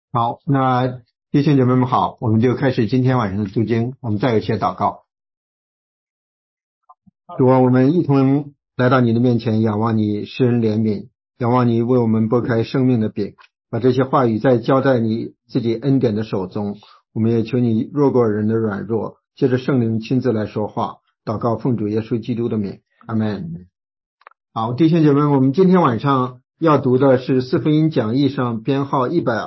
好，那弟兄姐妹们好，我们就开始今天晚上的读经，我们再有一些祷告。主啊，我们一同来到你的面前，仰望你施恩怜悯，仰望你为我们拨开生命的饼，把这些话语再交在你自己恩典的手中。我们也求你弱过人的软弱，借着圣灵亲自来说话，祷告奉主耶稣基督的名，阿们。好，弟兄姐妹们，我们今天晚上要读的是四福音讲义上编号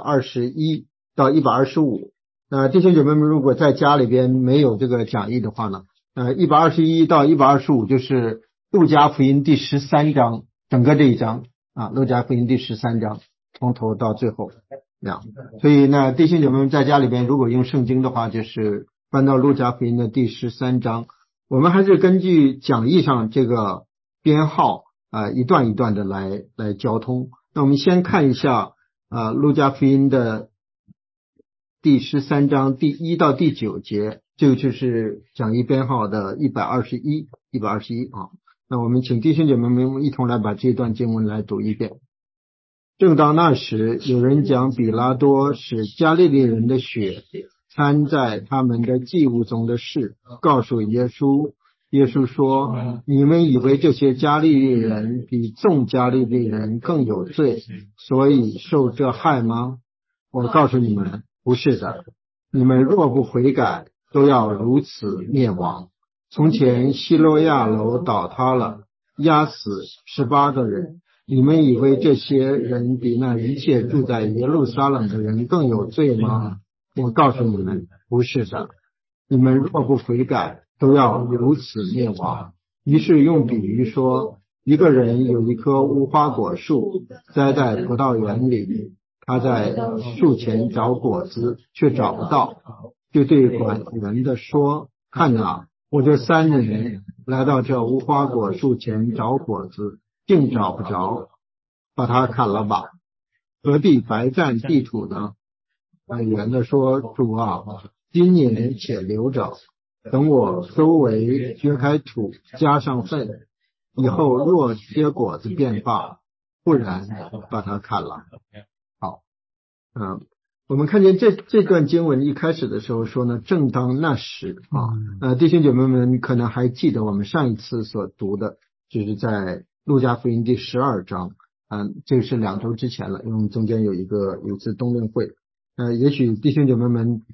121到125。那弟兄姐妹们，如果在家里边没有这个讲义的话呢，121到125就是路加福音第13章，整个这一章啊，路加福音第13章从头到最后这样。所以呢，弟兄姐妹们在家里边如果用圣经的话，就是翻到路加福音的第13章。我们还是根据讲义上这个编号一段一段的来交通。那我们先看一下路加福音的第13章第1到第9节，这个就是讲义编号的121啊。那我们请弟兄姐妹们一同来把这段经文来读一遍。正当那时，有人讲比拉多使加利利人的血掺在他们的祭物中的事告诉耶稣。耶稣说，你们以为这些加利利人比众加利利人更有罪，所以受这害吗？我告诉你们，不是的。你们若不悔改，都要如此灭亡。从前希罗亚楼倒塌了，压死18个人，你们以为这些人比那一切住在耶路撒冷的人更有罪吗？我告诉你们，不是的。你们若不悔改，都要如此灭亡。于是用比喻说，一个人有一棵无花果树栽在葡萄园里，他在树前找果子，却找不到，就对管园的说，看哪，我这3年来到这无花果树前找果子，竟找不着，把它砍了吧，何必白占地土呢？管园的说，主啊，今年且留着，等我周围掘开土，加上粪，以后若结果子便罢，不然把它砍了。好，我们看见这段经文一开始的时候说呢，正当那时弟兄姐妹们可能还记得我们上一次所读的，就是在路加福音第12章，这个是2周之前了，因为我们中间有一次冬令会，也许弟兄姐妹们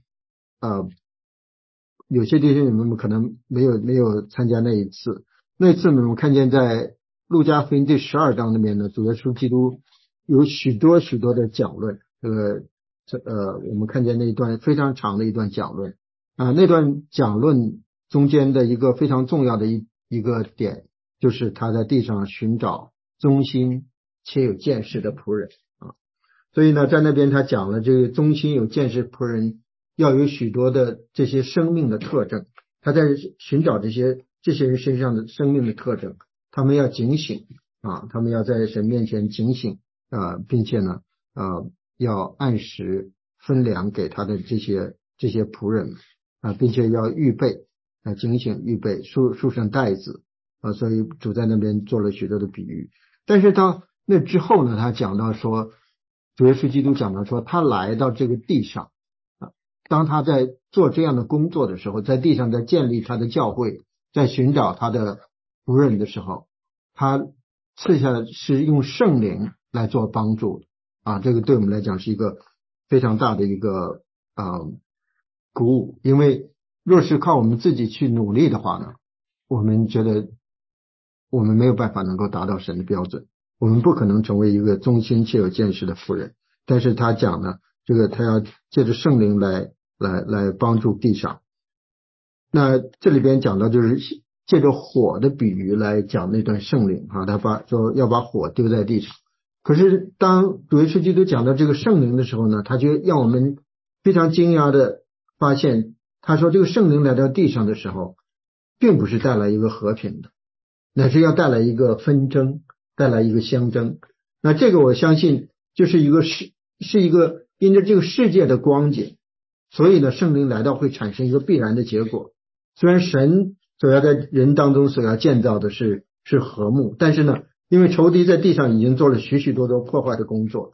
有些弟兄姐妹们可能没有参加那一次。那次呢，我们看见在路加福音第12章里面呢，主耶稣基督有许多的讲论。我们看见那一段非常长的一段讲论那段讲论中间的一个非常重要的一个点，就是他在地上寻找忠心且有见识的仆人所以呢，在那边他讲了这个忠心有见识仆人要有许多的这些生命的特征，他在寻找这些人身上的生命的特征，他们要警醒他们要在神面前警醒并且呢要按时分粮给他的这些仆人并且要预备警醒预备束上带子所以主在那边做了许多的比喻。但是到那之后呢，他讲到说，主耶稣基督讲到说，他来到这个地上当他在做这样的工作的时候，在地上在建立他的教会，在寻找他的仆人的时候，他赐下是用圣灵来做帮助这个对我们来讲是一个非常大的一个鼓舞。因为若是靠我们自己去努力的话呢，我们觉得我们没有办法能够达到神的标准，我们不可能成为一个忠心且有见识的妇人。但是他讲呢，这个他要借着圣灵来帮助地上。那这里边讲到就是借着火的比喻来讲那段圣灵他说要把火丢在地上。可是当主耶稣基督讲到这个圣灵的时候呢，他就让我们非常惊讶的发现，他说这个圣灵来到地上的时候，并不是带来一个和平的，乃是要带来一个纷争，带来一个相争。那这个我相信就是是一个因着这个世界的光景，所以呢圣灵来到会产生一个必然的结果。虽然神所要在人当中所要建造的是和睦，但是呢因为仇敌在地上已经做了许多破坏的工作，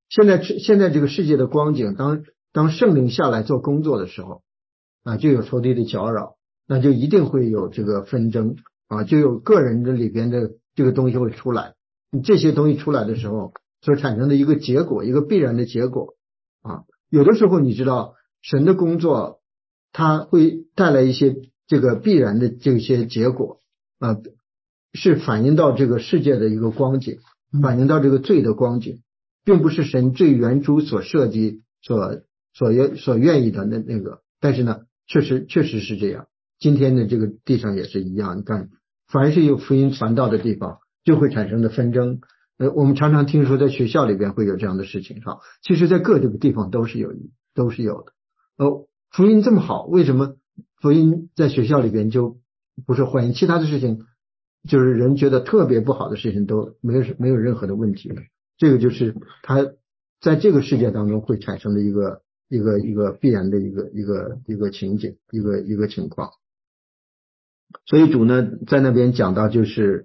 现在这个世界的光景，当圣灵下来做工作的时候啊，就有仇敌的搅扰，那就一定会有这个纷争啊，就有个人的里边的这个东西会出来。这些东西出来的时候所产生的一个结果，一个必然的结果啊，有的时候你知道神的工作它会带来一些这个必然的这些结果啊，是反映到这个世界的一个光景，反映到这个罪的光景，并不是神最原初所设计所愿意的那个，但是呢确实是这样。今天的这个地上也是一样，你看凡是有福音传道的地方就会产生的纷争。我们常常听说在学校里边会有这样的事情哈，其实在各这个地方都是有的。福音这么好，为什么福音在学校里边就不受欢迎？其他的事情就是人觉得特别不好的事情都没有任何的问题了。这个就是它在这个世界当中会产生的一个必然的一个情景，一个情况。所以主呢在那边讲到就是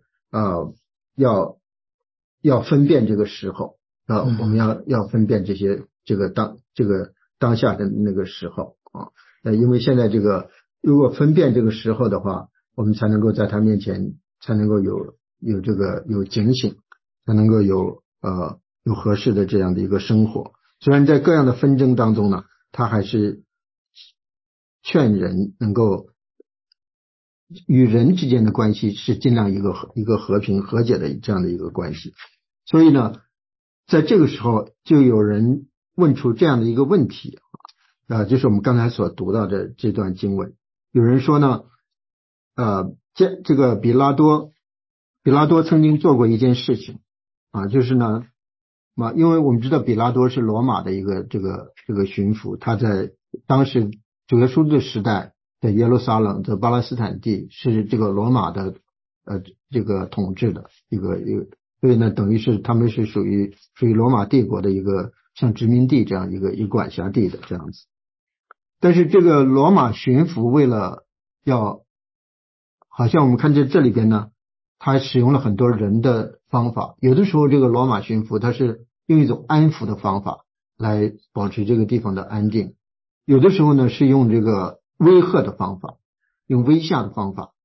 要分辨这个时候啊，我们要分辨这个当下的那个时候啊，因为现在如果分辨这个时候的话，我们才能够在他面前才能够有警醒，才能够有合适的这样的一个生活。虽然在各样的纷争当中呢，他还是劝人能够与人之间的关系是尽量一个和平和解的这样的一个关系。所以呢在这个时候就有人问出这样的一个问题就是我们刚才所读到的这段经文。有人说呢这个比拉多曾经做过一件事情就是呢因为我们知道比拉多是罗马的一个这个巡抚，他在当时主耶稣的时代的耶路撒冷的巴勒斯坦地是这个罗马的这个统治的一个，所以呢等于是他们是属于罗马帝国的一个像殖民地这样一个管辖地的这样子。但是这个罗马巡抚为了好像我们看这里边呢，他使用了很多人的方法。有的时候这个罗马巡抚他是用一种安抚的方法来保持这个地方的安定，有的时候呢是用这个威吓的方法，用威吓的方法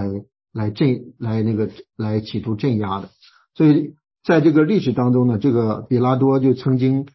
来企图镇压的。所以在这个历史当中呢，这个比拉多就曾经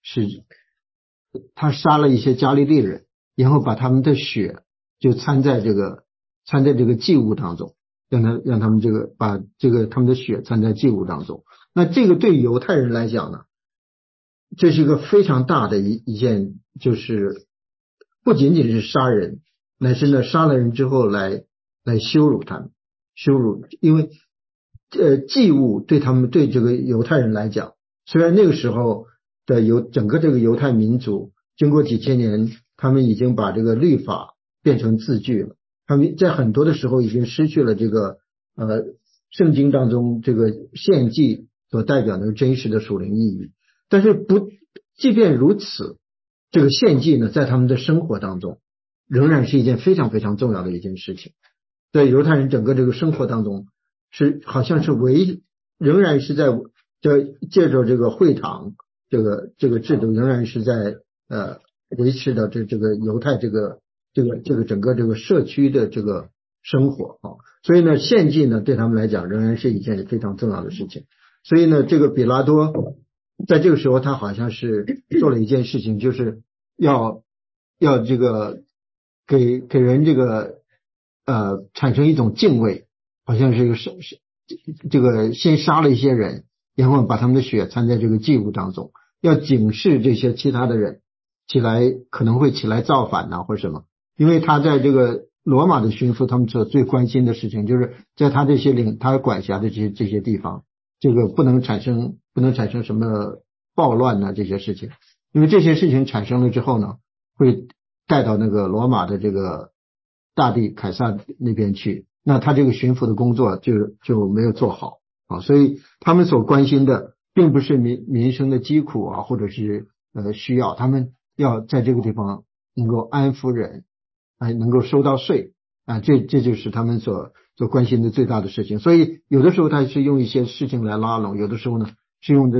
他杀了一些加利利人，然后把他们的血就掺在这个祭物当中，让他们把他们的血掺在祭物当中。那这个对犹太人来讲呢，这是一个非常大的一件，就是不仅仅是杀人，乃是呢杀了人之后来羞辱他们，因为祭物对这个犹太人来讲，虽然那个时候的整个这个犹太民族经过几千年，他们已经把这个律法变成字句了，他们在很多的时候已经失去了这个圣经当中这个献祭所代表的真实的属灵意义。但是即便如此，这个献祭呢在他们的生活当中仍然是一件非常非常重要的一件事情。在犹太人整个这个生活当中好像是仍然是在借着这个会堂这个制度，仍然是在维持的这个犹太这个整个这个社区的这个生活所以呢献祭呢对他们来讲仍然是一件非常重要的事情。所以呢这个比拉多在这个时候他好像是做了一件事情，就是要这个给人这个产生一种敬畏，好像是这个先杀了一些人，然后把他们的血掺在这个祭物当中，要警示这些其他的人可能会起来造反或者什么。因为他在这个罗马的巡抚，他们所最关心的事情就是在他他管辖的这些地方，这个不能产生什么暴乱这些事情。因为这些事情产生了之后呢，会带到那个罗马的这个大帝凯撒那边去，那他这个巡抚的工作就没有做好所以他们所关心的并不是民生的疾苦或者是需要，他们要在这个地方能够安抚人，能够收到税这就是他们所关心的最大的事情。所以有的时候他是用一些事情来拉拢，有的时候呢是用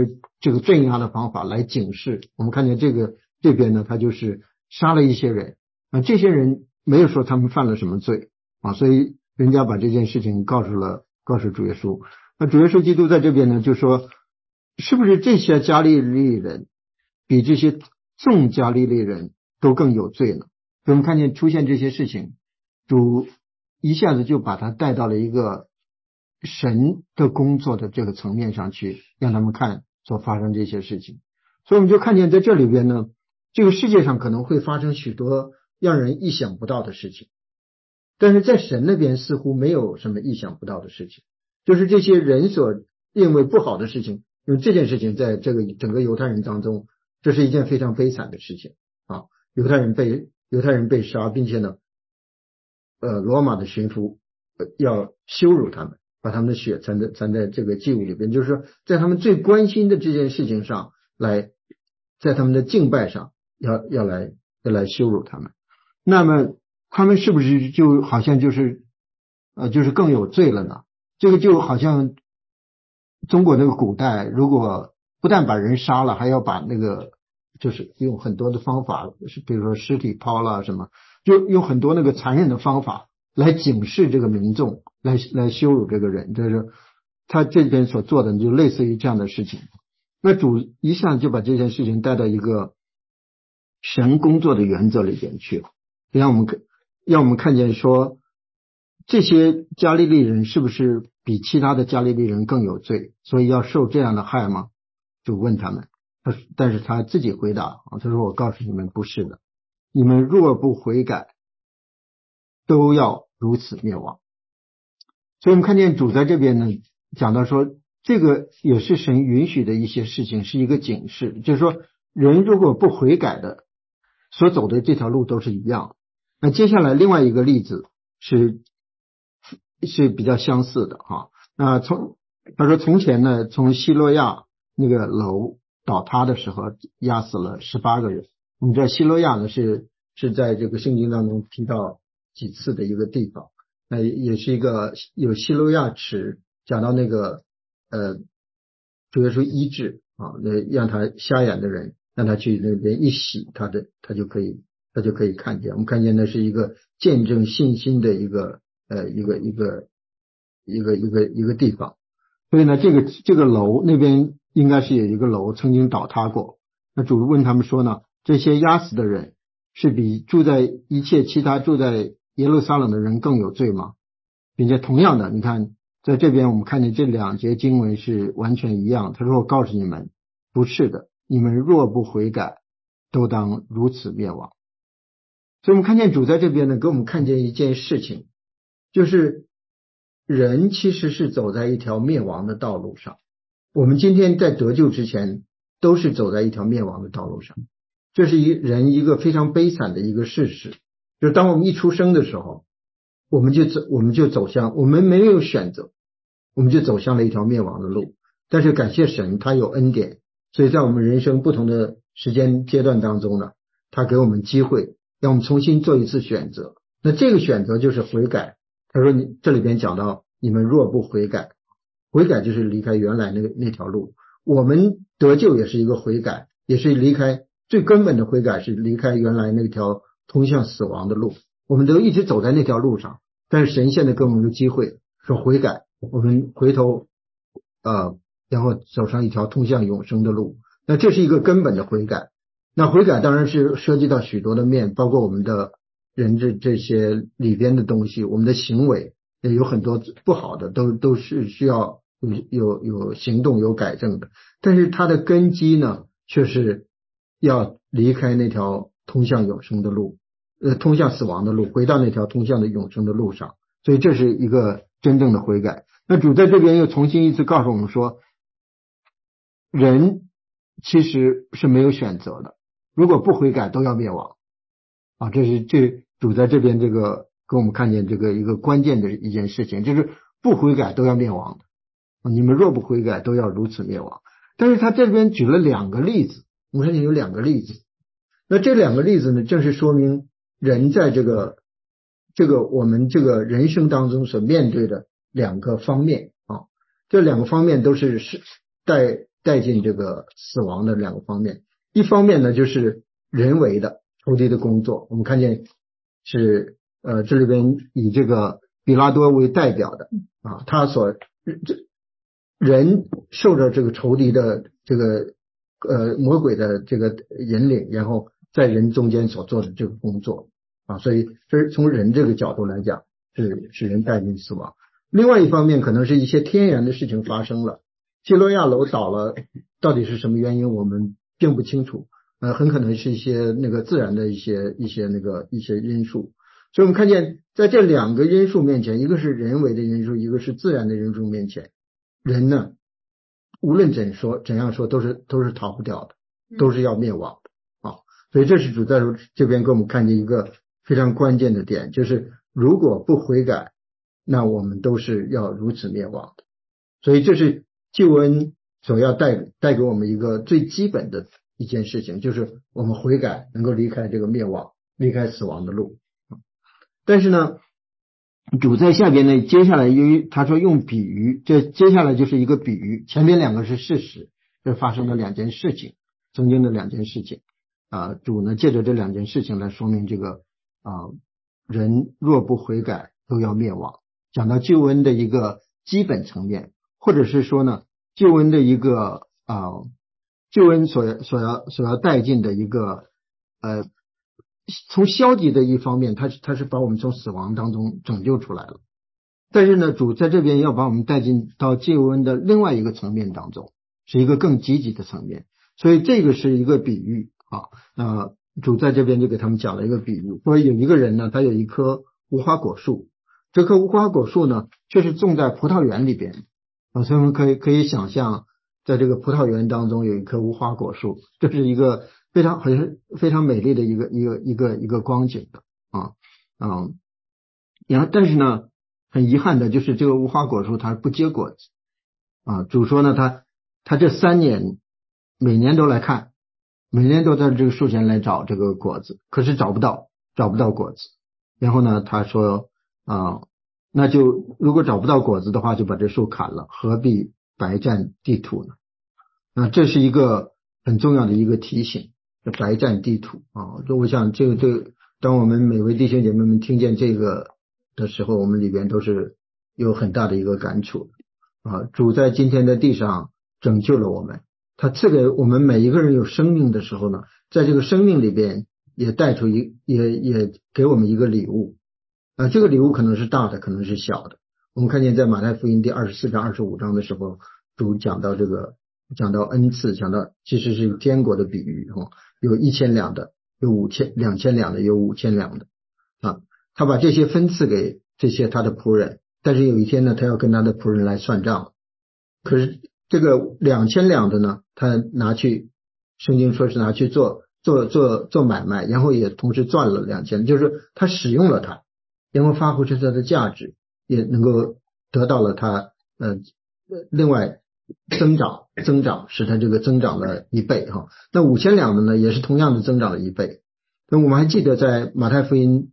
这个镇压的方法来警示。我们看见这边呢，他就是杀了一些人，这些人没有说他们犯了什么罪所以人家把这件事情告诉主耶稣。那主耶稣基督在这边呢，就说是不是这些加利利人比这些众加利利人都更有罪呢？所以我们看见出现这些事情，主一下子就把他带到了一个神的工作的这个层面上去，让他们看所发生这些事情。所以我们就看见在这里边呢，这个世界上可能会发生许多让人意想不到的事情，但是在神那边似乎没有什么意想不到的事情，就是这些人所认为不好的事情，因为这件事情在这个整个犹太人当中，这是一件非常悲惨的事情犹太人被杀，并且呢罗马的巡抚要羞辱他们，把他们的血掺在这个祭物里边，就是说在他们最关心的这件事情上来，在他们的敬拜上要来羞辱他们。那么他们是不是就好像就是更有罪了呢？这个就好像中国那个古代，如果不但把人杀了，还要把那个就是用很多的方法，比如说尸体抛了什么，就用很多那个残忍的方法来警示这个民众，来羞辱这个人。就是他这边所做的就类似于这样的事情。那主一下就把这件事情带到一个神工作的原则里边去了，让我们看见说这些加利利人是不是比其他的加利利人更有罪，所以要受这样的害吗？主问他们，但是他自己回答他说我告诉你们不是的，你们若不悔改都要如此灭亡。所以我们看见主在这边呢讲到说，这个也是神允许的一些事情，是一个警示，就是说人如果不悔改的所走的这条路都是一样。那接下来另外一个例子是比较相似的那他说从前呢，从希罗亚那个楼倒塌的时候压死了18个人。我们知道希罗亚呢是在这个圣经当中提到几次的一个地方，那也是一个有希罗亚池，讲到那个主耶稣医治那让他瞎眼的人，让他去那边一洗，他就可以看见。我们看见那是一个见证信心的一个地方。所以呢这个楼那边应该是有一个楼曾经倒塌过。那主问他们说呢，这些压死的人是比住在一切其他住在耶路撒冷的人更有罪吗？并且同样的，你看在这边我们看见这两节经文是完全一样。他说我告诉你们不是的，你们若不悔改都当如此灭亡。所以我们看见主在这边呢给我们看见一件事情，就是人其实是走在一条灭亡的道路上。我们今天在得救之前都是走在一条灭亡的道路上，这是人一个非常悲惨的一个事实。就是当我们一出生的时候，我们就走向，我们没有选择，我们就走向了一条灭亡的路。但是感谢神，他有恩典，所以在我们人生不同的时间阶段当中呢，他给我们机会，让我们重新做一次选择。那这个选择就是悔改。他说你这里边讲到你们若不悔改，悔改就是离开原来那条路。我们得救也是一个悔改，也是离开最根本的悔改，是离开原来那条通向死亡的路。我们都一直走在那条路上，但是神现在给我们一个机会，说悔改，我们回头然后走上一条通向永生的路。那这是一个根本的悔改。那悔改当然是涉及到许多的面，包括我们的人这些里边的东西，我们的行为也有很多不好的，都是需要有行动有改正的。但是它的根基呢，却是要离开那条通向永生的路，通向死亡的路，回到那条通向的永生的路上。所以这是一个真正的悔改。那主在这边又重新一次告诉我们说，人其实是没有选择的，如果不悔改都要灭亡这主在这边这个给我们看见这个一个关键的一件事情，就是不悔改都要灭亡的你们若不悔改都要如此灭亡。但是他这边举了两个例子，我们看见有两个例子。那这两个例子呢，正是说明人在这个我们这个人生当中所面对的两个方面这两个方面都是带进这个死亡的两个方面。一方面呢，就是人为的仇敌的工作，我们看见是这里边以这个比拉多为代表的啊，他所人受着这个仇敌的这个魔鬼的这个引领，然后在人中间所做的这个工作啊，所以这是从人这个角度来讲，是人带进死亡。另外一方面，可能是一些天然的事情发生了，基罗亚楼倒了，到底是什么原因，我们并不清楚。很可能是一些那个自然的一些因素。所以我们看见在这两个因素面前，一个是人为的因素，一个是自然的因素面前，人呢无论怎样说都是逃不掉的，都是要灭亡的啊。所以这是主在这边给我们看见一个非常关键的点，就是如果不悔改，那我们都是要如此灭亡的。所以这是救恩所要带给我们一个最基本的一件事情，就是我们悔改能够离开这个灭亡，离开死亡的路。但是呢，主在下边呢，接下来由于他说用比喻，这接下来就是一个比喻，前面两个是事实，这发生了两件事情，曾经的两件事情啊，主呢借着这两件事情来说明这个人若不悔改都要灭亡，讲到救恩的一个基本层面，或者是说呢救恩的一个救恩所要带进的一个从消极的一方面，他是把我们从死亡当中拯救出来了。但是呢，主在这边要把我们带进到救恩的另外一个层面当中，是一个更积极的层面。所以这个是一个比喻啊。主在这边就给他们讲了一个比喻，说有一个人呢，他有一棵无花果树，这棵无花果树呢，却是种在葡萄园里边啊。所以我们可以想象，在这个葡萄园当中有一棵无花果树，这是一个好像是非常美丽的一个光景的然后但是呢，很遗憾的就是这个无花果树它不结果子啊。主说呢，他这3年每年都来看，每年都在这个树前来找这个果子，可是找不到果子。然后呢，他说那就如果找不到果子的话，就把这树砍了，何必白占地土呢？这是一个很重要的一个提醒，白占地土啊。我想这个，当我们每位弟兄姐妹们听见这个的时候，我们里边都是有很大的一个感触啊。主在今天的地上拯救了我们，他赐给我们每一个人有生命的时候呢，在这个生命里边也带出也给我们一个礼物这个礼物可能是大的，可能是小的。我们看见在马太福音第24章25章的时候，主讲到恩赐，讲到其实是天国的比喻有1000两的，有2000两的，有5000两的他把这些分赐给这些他的仆人，但是有一天呢，他要跟他的仆人来算账。可是这个2000两的呢，他拿去，圣经说是拿去做买卖，然后也同时赚了2000，就是他使用了它，然后发挥出它的价值，也能够得到了它另外增长，使它这个增长了1倍那5000两的呢，也是同样的增长了1倍。那我们还记得在马太福音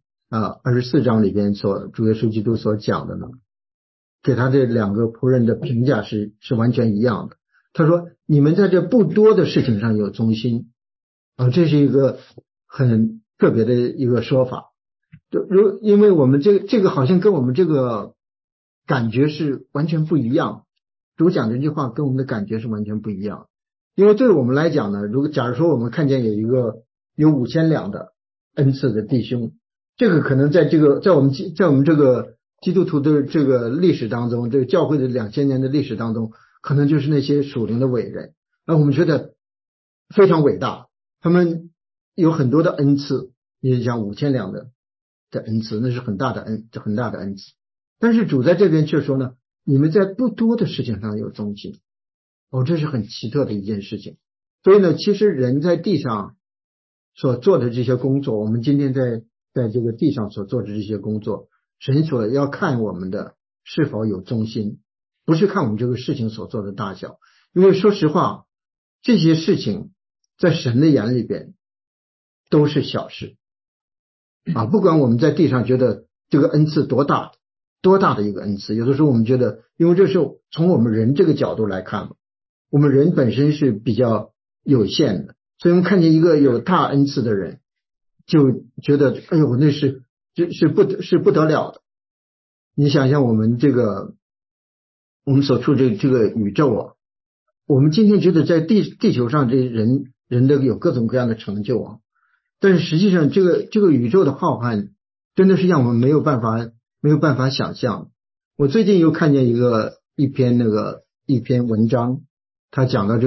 24章里边主耶稣基督所讲的呢，给他这2个仆人的评价是完全一样的。他说你们在这不多的事情上有忠心这是一个很特别的一个说法。因为我们这个好像跟我们这个感觉是完全不一样，主讲这句话跟我们的感觉是完全不一样。因为对我们来讲呢，假如说我们看见有5000两的恩赐的弟兄，这个可能在我们这个基督徒的这个历史当中，这个教会的2000年的历史当中，可能就是那些属灵的伟人，我们觉得非常伟大，他们有很多的恩赐，你讲5000两的恩赐，那是很大的恩赐。但是主在这边却说呢，你们在不多的事情上有忠心这是很奇特的一件事情。所以呢，其实人在地上所做的这些工作，我们今天在这个地上所做的这些工作，神所要看我们的是否有忠心，不是看我们这个事情所做的大小。因为说实话，这些事情在神的眼里边都是小事不管我们在地上觉得这个恩赐多大的一个恩赐，有的时候我们觉得，因为这是从我们人这个角度来看嘛， 我们人本身是比较有限的，所以我们看见一个有大恩赐的人，就觉得哎呦，那是不得了的。你想想我们我们所处这个宇宙啊，我们今天觉得在地球上这人的有各种各样的成就啊，但是实际上这个宇宙的浩瀚真的是让我们没有办法想象。我最近又看见一篇文章，他讲到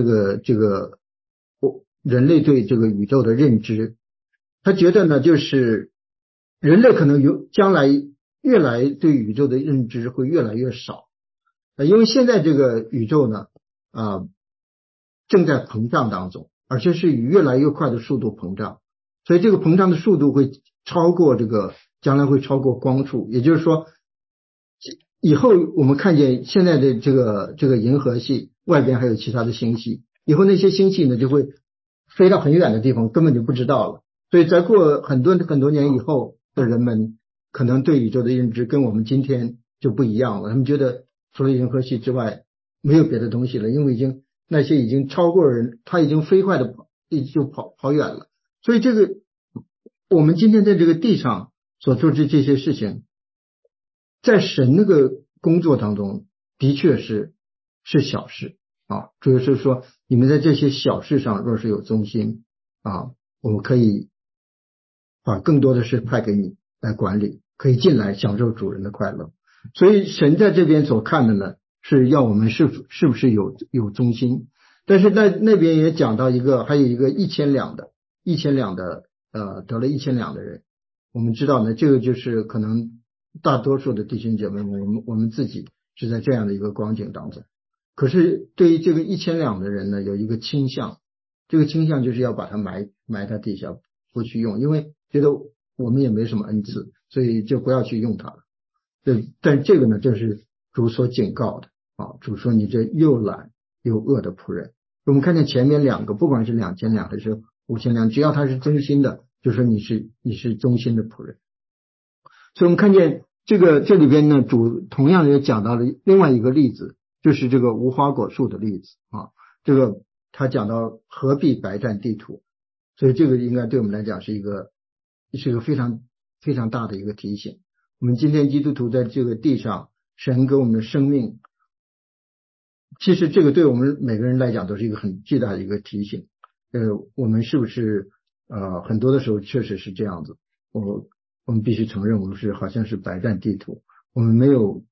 人类对这个宇宙的认知，他觉得呢，就是人类可能将来越来对宇宙的认知会越来越少，因为现在这个宇宙呢，正在膨胀当中，而且是以越来越快的速度膨胀，所以这个膨胀的速度会将来会超过光速，也就是说，以后我们看见现在的这个银河系外边还有其他的星系，以后那些星系呢就会飞到很远的地方，根本就不知道了。所以再过很多年以后的人们，可能对宇宙的认知跟我们今天就不一样了。他们觉得除了银河系之外没有别的东西了，因为那些已经超过人，他已经飞快的就跑远了。所以我们今天在这个地上所做的这些事情，在神那个工作当中，的确是小事啊。主要是说，你们在这些小事上若是有忠心啊，我们可以把更多的事派给你来管理，可以进来享受主人的快乐。所以神在这边所看的呢，是要我们是不是有忠心。但是在那边也讲到还有一个1000两的得了1000两的人，我们知道呢，这个就是可能大多数的弟兄姐妹们，我们自己是在这样的一个光景当中。可是对于这个1000两的人呢，有一个倾向，这个倾向就是要把它埋在地下，不去用，因为觉得我们也没什么恩赐，所以就不要去用它了。但这个呢，正是主所警告的啊。主说你这又懒又恶的仆人。我们看见前面两个，不管是2000两还是5000两，只要他是真心的，就说你是忠心的仆人。所以我们看见这里边呢，主同样也讲到了另外一个例子，就是这个无花果树的例子啊。这个他讲到何必白占地土，所以这个应该对我们来讲是一个非常非常大的一个提醒。我们今天基督徒在这个地上，神给我们的生命，其实这个对我们每个人来讲都是一个很巨大的一个提醒。我们是不是很多的时候确实是这样子，我们必须承认，我们好像是白占地土，我们没有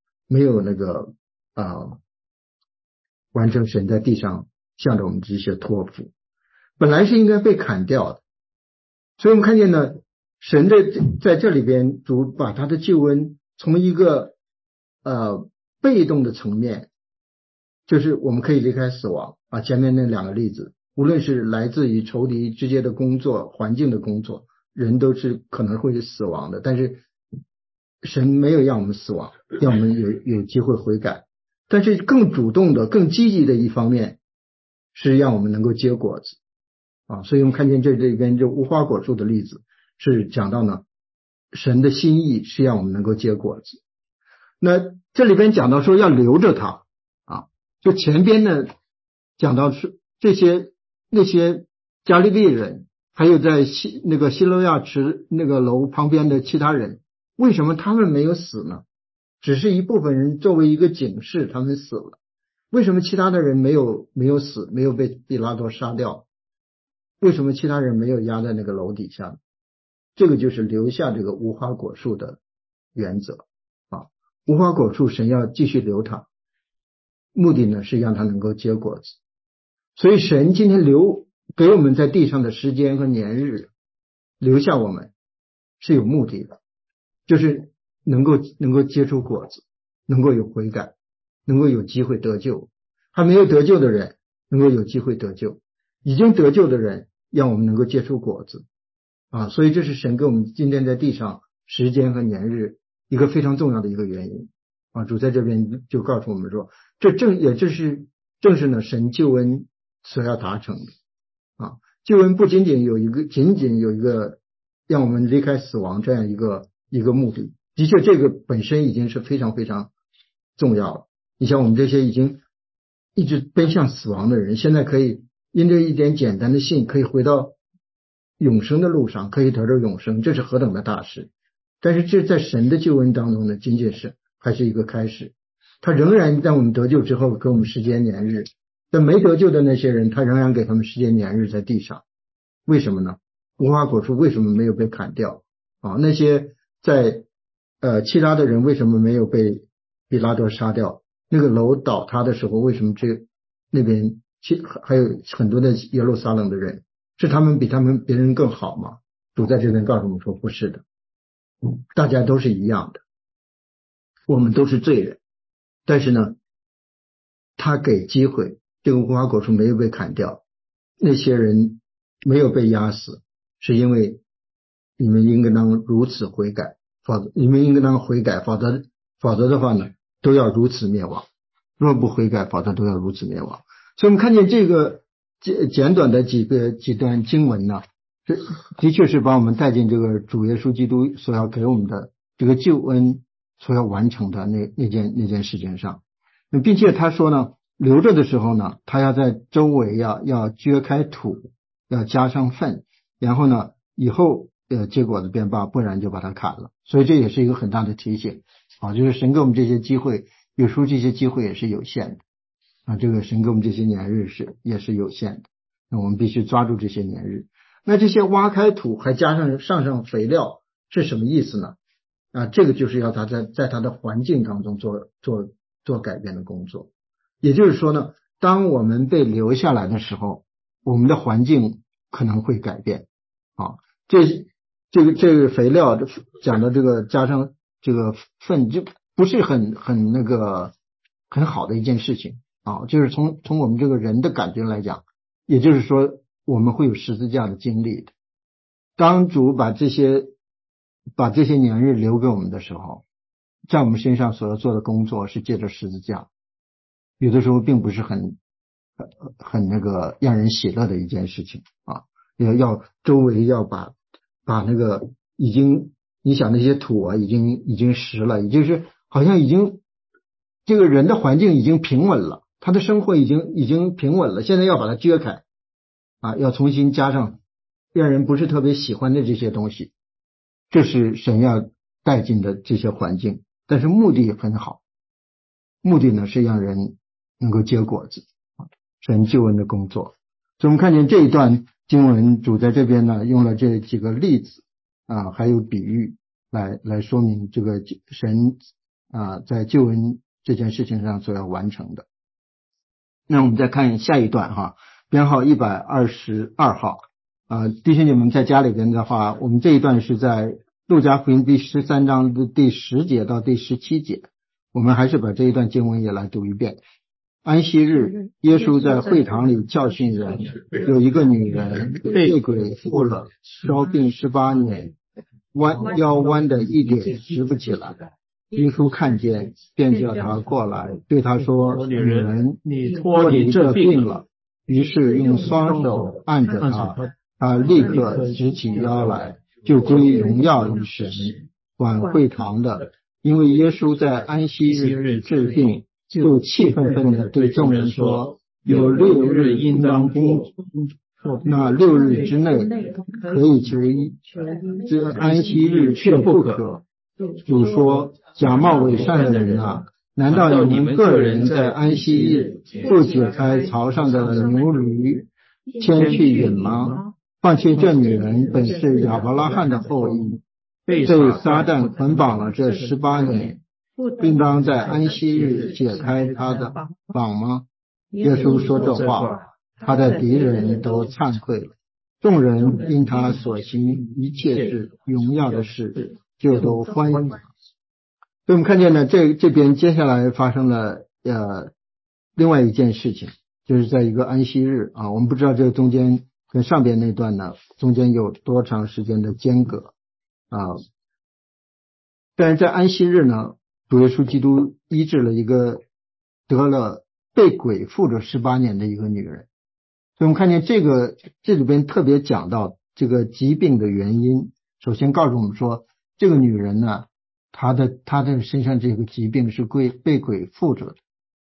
完成神在地上向着我们这些托付，本来是应该被砍掉的。所以我们看见呢，神在这里边，主把他的救恩从一个被动的层面，就是我们可以离开死亡啊。前面那两个例子，无论是来自于仇敌直接的工作、环境的工作，人都是可能会死亡的，但是神没有让我们死亡，让我们有机会悔改。但是更主动的、更积极的一方面，是让我们能够结果子啊。所以我们看见这里边无花果树的例子，是讲到呢，神的心意是让我们能够结果子。那这里边讲到说要留着它啊，就前边呢讲到是那些加利利人，还有在希罗亚池那个楼旁边的其他人，为什么他们没有死呢？只是一部分人作为一个警示，他们死了。为什么其他的人没有死，没有被比拉多杀掉？为什么其他人没有压在那个楼底下？这个就是留下这个无花果树的原则啊。无花果树神要继续留它，目的呢是让它能够结果子。所以神今天给我们在地上的时间和年日，留下我们是有目的的，就是能够结出果子，能够有悔改，能够有机会得救。还没有得救的人能够有机会得救，已经得救的人让我们能够结出果子啊。所以这是神给我们今天在地上时间和年日一个非常重要的一个原因啊。主在这边就告诉我们说，这正是呢神救恩所要达成的啊。救恩不仅仅有一个让我们离开死亡这样一个目的，的确这个本身已经是非常非常重要了。你像我们这些已经一直奔向死亡的人，现在可以因着一点简单的信，可以回到永生的路上，可以得到永生，这是何等的大事！但是这在神的救恩当中呢，仅仅是还是一个开始。他仍然在我们得救之后给我们时间年日，但没得救的那些人，他仍然给他们时间年日在地上。为什么呢？无花果树为什么没有被砍掉啊？那些在其他的人为什么没有被比拉多杀掉？那个楼倒塌的时候，为什么那边还有很多的耶路撒冷的人，是他们比别人更好吗？主在这边告诉我们说不是的，大家都是一样的，我们都是罪人。但是呢，他给机会，这个无花果树没有被砍掉，那些人没有被压死，是因为你们应当如此悔改，你们应当悔改，否则的话呢，都要如此灭亡。若不悔改，否则都要如此灭亡。所以我们看见这个简短的几段经文呢，这的确是把我们带进这个主耶稣基督所要给我们的这个救恩所要完成的那件事情上。并且他说呢，留着的时候呢，他要在周围要掘开土，要加上粪，然后呢以后结果子便罢，不然就把它砍了。所以这也是一个很大的提醒啊，就是神给我们这些机会，有时候这些机会也是有限的啊，这个神给我们这些年日也是有限的，那我们必须抓住这些年日。那这些挖开土还加上肥料是什么意思呢？啊，这个就是要他在他的环境当中做改变的工作。也就是说呢，当我们被留下来的时候，我们的环境可能会改变啊。这个肥料讲的这个加上这个粪，就不是很很好的一件事情啊。就是从我们这个人的感觉来讲，也就是说我们会有十字架的经历的。当主把这些年日留给我们的时候，在我们身上所要做的工作是借着十字架，有的时候并不是很让人喜乐的一件事情啊。要周围要把那个你想那些土啊已经实了，也就是好像这个人的环境已经平稳了，他的生活已经平稳了，现在要把它掘开啊，要重新加上让人不是特别喜欢的这些东西，这是神要带进的这些环境。但是目的很好，目的呢是让人能够结果子，神救恩的工作。所以我们看见这一段经文，主在这边呢用了这几个例子啊，还有比喻来说明这个神啊在救恩这件事情上所要完成的。那我们再看下一段哈，编号122号啊，弟兄姐妹在家里边的话，我们这一段是在路加福音第13章的第10节到第17节，我们还是把这一段经文也来读一遍。安息日，耶稣在会堂里教训人，有一个女人被鬼附了，烧病18年，腰弯的一点直不起来。耶稣看见，便叫她过来，对她说：“女人，你脱离这病了。”于是用双手按着她，她立刻直起腰来，就归荣耀于神。管会堂的，因为耶稣在安息日治病，就气愤愤地对众人说：“有6日应当工作，那6日之内可以求医，这安息日却不可。”主说：“假冒伪善的人啊，难道你们个人在安息日不解开槽上的牛驴，牵去饮吗？况且这女人本是亚伯拉罕的后裔，被撒旦捆绑了这18年，应当在安息日解开他的绑吗？”耶稣说这话，他的敌人都惭愧了。众人因他所行一切是荣耀的事，就都欢迎。所以我们看见呢，这边接下来发生了另外一件事情，就是在一个安息日啊，我们不知道这个中间跟上边那段呢中间有多长时间的间隔啊。但是在安息日呢，主耶稣基督医治了一个得了被鬼附着18年的一个女人。所以我们看见这里边特别讲到这个疾病的原因，首先告诉我们说，这个女人呢，她的身上这个疾病是被鬼附着的。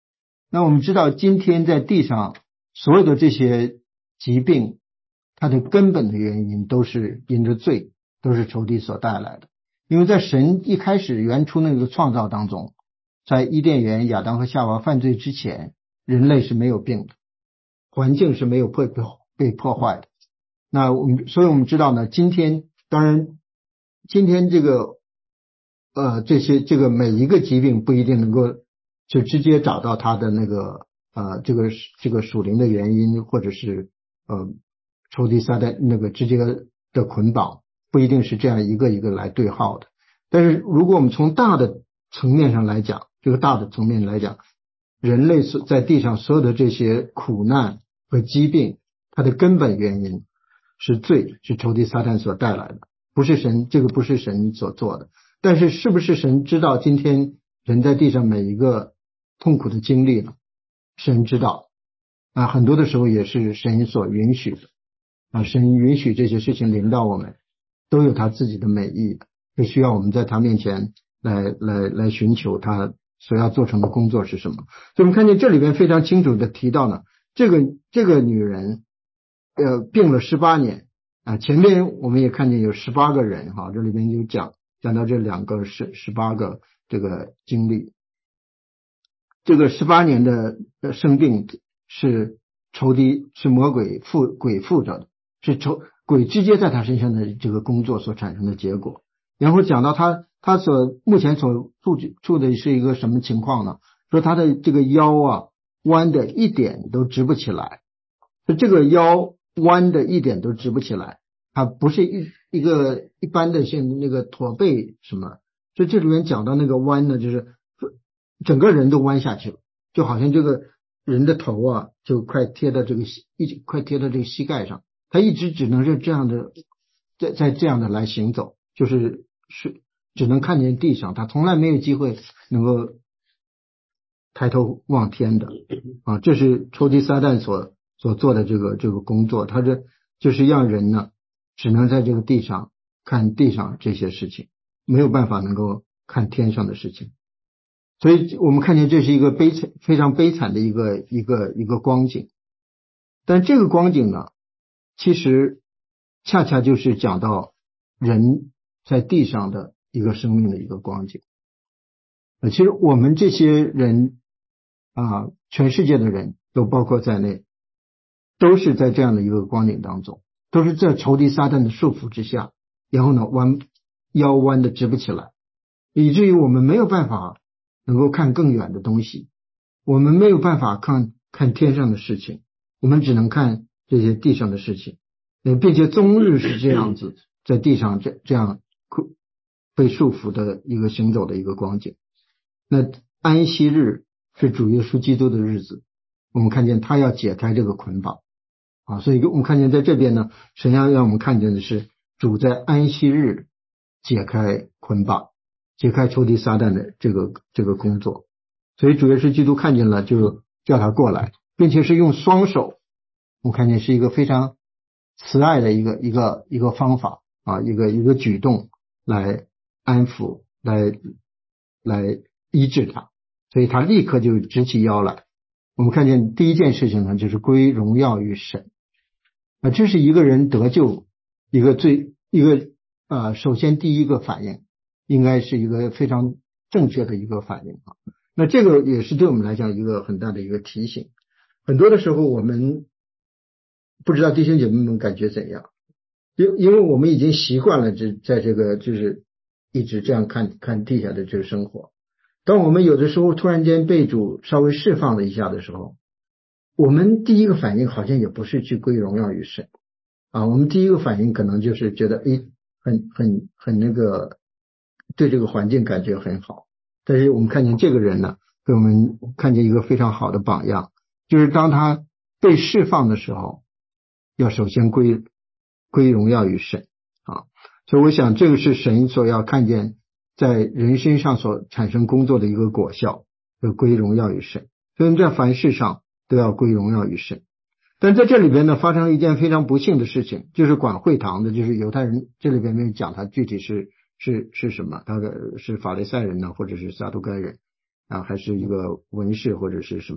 那我们知道今天在地上所有的这些疾病，它的根本的原因都是因着罪，都是仇敌所带来的。因为在神一开始原初那个创造当中，在伊甸园亚当和夏娃犯罪之前，人类是没有病的，环境是没有被破坏的。所以我们知道呢，今天这个这个每一个疾病不一定能够就直接找到它的那个这个属灵的原因，或者是仇敌撒旦那个直接的捆绑，不一定是这样一个一个来对号的。但是如果我们从大的层面上来讲，这个大的层面来讲，人类在地上所有的这些苦难和疾病，它的根本原因是罪，是仇敌撒旦所带来的，这个不是神所做的。但是是不是神知道今天人在地上每一个痛苦的经历呢？神知道很多的时候也是神所允许的神允许这些事情临到我们，都有他自己的美意的，就需要我们在他面前来寻求他所要做成的工作是什么。所以我们看见这里边非常清楚的提到呢，这个女人病了18年前面我们也看见有18个人这里边就讲到这两个是18个这个经历。这个18年的生病是仇敌，是魔鬼鬼附着的，是鬼直接在他身上的这个工作所产生的结果。然后讲到他目前所处的是一个什么情况呢？说他的这个腰弯的一点都直不起来，这个腰弯的一点都直不起来，它不是一个一般的像那个驼背什么。所以这里面讲到那个弯呢，就是整个人都弯下去了，就好像这个人的头就快贴到这个膝盖上，他一直只能是这样的在这样的来行走，就是只能看见地上，他从来没有机会能够抬头望天的这是仇敌撒旦所做的这个工作，他就是让人呢只能在这个地上看地上这些事情，没有办法能够看天上的事情。所以我们看见这是一个非常悲惨的一个光景。但这个光景呢，其实恰恰就是讲到人在地上的一个生命的一个光景。其实我们这些人全世界的人都包括在内，都是在这样的一个光景当中，都是在仇敌撒旦的束缚之下，然后呢腰弯的直不起来，以至于我们没有办法能够看更远的东西，我们没有办法看天上的事情，我们只能看这些地上的事情，并且终日是这样子在地上这样被束缚的一个行走的一个光景。那安息日是主耶稣基督的日子，我们看见他要解开这个捆绑所以我们看见在这边呢，神要让我们看见的是主在安息日解开捆绑，解开仇敌撒旦的这个工作。所以主耶稣基督看见了，就叫他过来，并且是用双手，我看见是一个非常慈爱的一个方法一个举动来安抚，来医治他。所以他立刻就直起腰来。我们看见第一件事情呢，就是归荣耀于神这是一个人得救首先第一个反应应该是一个非常正确的一个反应那这个也是对我们来讲一个很大的一个提醒。很多的时候我们不知道弟兄姐妹们感觉怎样，因为我们已经习惯了在这个就是一直这样看地下的这个生活。当我们有的时候突然间被主稍微释放了一下的时候，我们第一个反应好像也不是去归荣耀于神我们第一个反应可能就是觉得很那个对这个环境感觉很好。但是我们看见这个人呢，给我们看见一个非常好的榜样，就是当他被释放的时候，要首先归荣耀于神所以我想这个是神所要看见在人身上所产生工作的一个果效，就归荣耀于神。所以我们在凡事上都要归荣耀于神。但在这里边呢，发生了一件非常不幸的事情，就是管会堂的，就是犹太人，这里边没有讲他具体是什么，他是法利赛人呢，或者是撒都该人还是一个文士或者是什么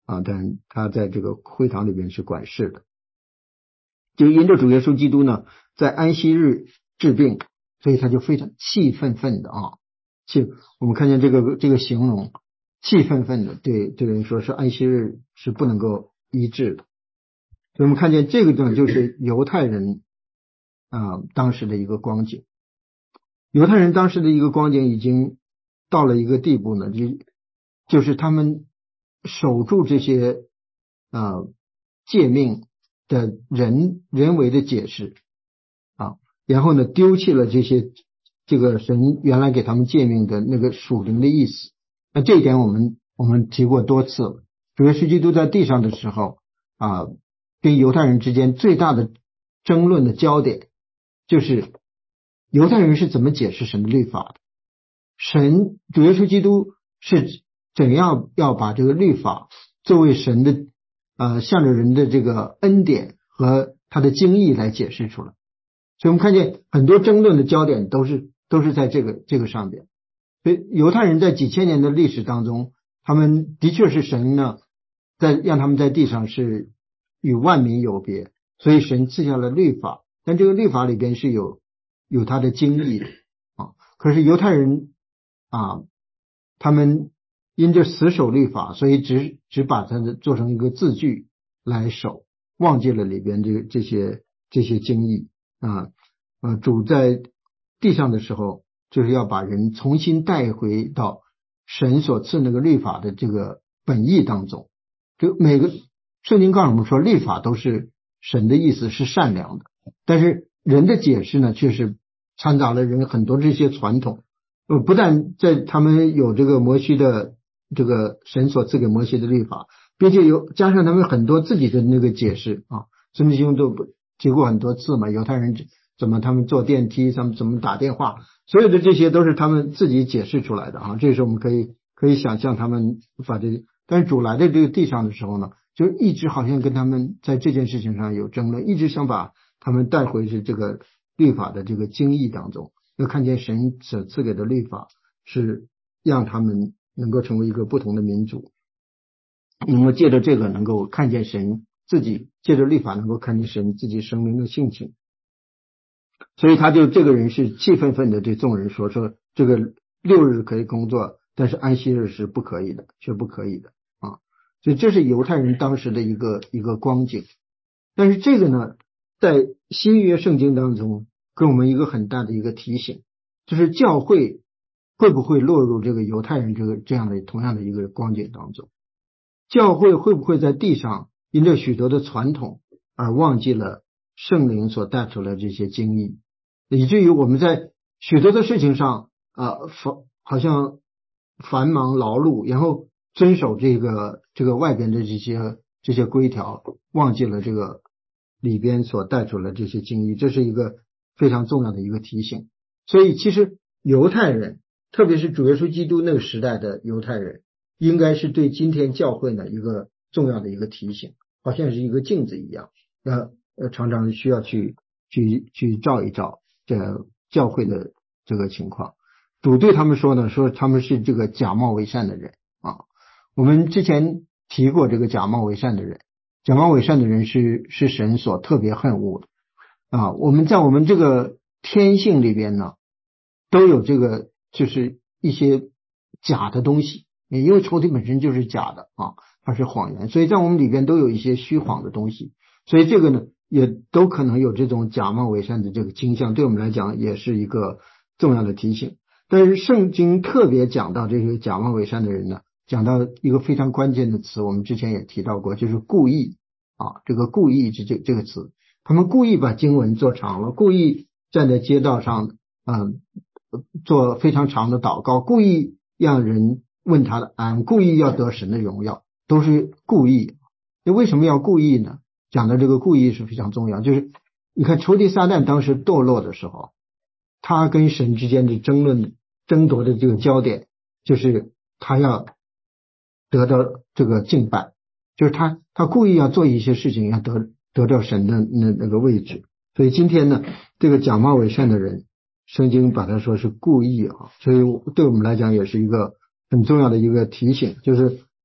啊，但他在这个会堂里边是管事的。就因着主耶稣基督呢，在安息日治病，所以他就非常气愤愤的啊，我们看见这个形容，气愤愤的对人说是安息日是不能够医治的。所以我们看见这个呢，就是犹太人当时的一个光景。犹太人当时的一个光景已经到了一个地步呢，就是他们守住这些诫命的人为的解释啊，然后呢丢弃了这个神原来给他们诫命的那个属灵的意思。那这一点我们提过多次了。主耶稣基督在地上的时候跟犹太人之间最大的争论的焦点就是犹太人是怎么解释神的律法的，主耶稣基督是怎样要把这个律法作为神的向着人的这个恩典和他的经义来解释出来。所以我们看见很多争论的焦点都是在这个上边。所以犹太人在几千年的历史当中，他们的确是神呢让他们在地上是与万民有别，所以神赐下了律法，但这个律法里边是有他的经义的可是犹太人他们因着死守律法，所以只把它做成一个字句来守，忘记了里边这些经义主在地上的时候，就是要把人重新带回到神所赐那个律法的这个本意当中。就每个圣经告诉我们说，律法都是神的意思，是善良的，但是人的解释呢，却是掺杂了人很多这些传统。不但在他们有这个摩西的这个神所赐给摩西的律法，并且加上他们很多自己的那个解释孙子兄都提过很多次嘛，犹太人他们坐电梯，他们怎么打电话，所有的这些都是他们自己解释出来的这时候我们可以想象他们把但是主来的这个地上的时候呢，就一直好像跟他们在这件事情上有争论，一直想把他们带回去这个律法的这个经义当中，要看见神所赐给的律法是让他们能够成为一个不同的民族，能够借着这个能够看见神自己，借着律法能够看见神自己生命的性情。所以这个人是气愤愤的对众人说这个6日可以工作，但是安息日是不可以的，却不可以的所以这是犹太人当时的一个光景。但是这个呢，在新约圣经当中给我们一个很大的一个提醒，就是教会会不会落入这个犹太人这样的同样的一个光景当中。教会会不会在地上因着许多的传统而忘记了圣灵所带出来的这些经义，以至于我们在许多的事情上好像繁忙劳碌，然后遵守这个外边的这些规条，忘记了这个里边所带出来的这些经义，这是一个非常重要的一个提醒。所以其实犹太人，特别是主耶稣基督那个时代的犹太人，应该是对今天教会呢一个重要的一个提醒，好像是一个镜子一样，常常需要去照一照这教会的这个情况。主对他们说呢，说他们是这个假冒为善的人我们之前提过这个假冒为善的人，假冒为善的人是神所特别恨恶的我们在我们这个天性里边呢，都有这个就是一些假的东西，因为仇敌本身就是假的它是谎言，所以在我们里边都有一些虚谎的东西，所以这个呢也都可能有这种假冒为善的这个倾向，对我们来讲也是一个重要的提醒。但是圣经特别讲到这些假冒为善的人呢，讲到一个非常关键的词，我们之前也提到过，就是故意这个故意这个词，他们故意把经文做长了，故意站在街道上做非常长的祷告，故意让人问他的安，故意要得神的荣耀，都是故意。那为什么要故意呢？讲的这个故意是非常重要，就是你看仇敌撒旦当时堕落的时候，他跟神之间的争夺的这个焦点，就是他要得到这个敬拜，就是他故意要做一些事情，要得到神的那个位置。所以今天呢，这个假冒为善的人，圣经把他说是故意所以对我们来讲也是一个很重要的一个提醒，就是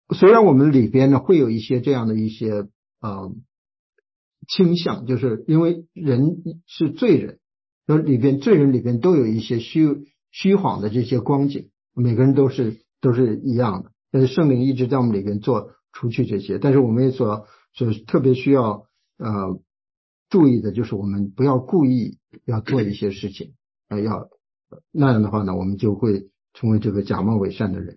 虽然我们里边呢会有一些这样的一些倾向，就是因为人是罪人，罪人里边都有一些虚谎的这些光景，每个人都是一样的，但是圣灵一直在我们里边做除去这些，但是我们也所特别需要注意的就是我们不要故意要做一些事情，那样的话呢，我们就会成为这个假冒伪善的人。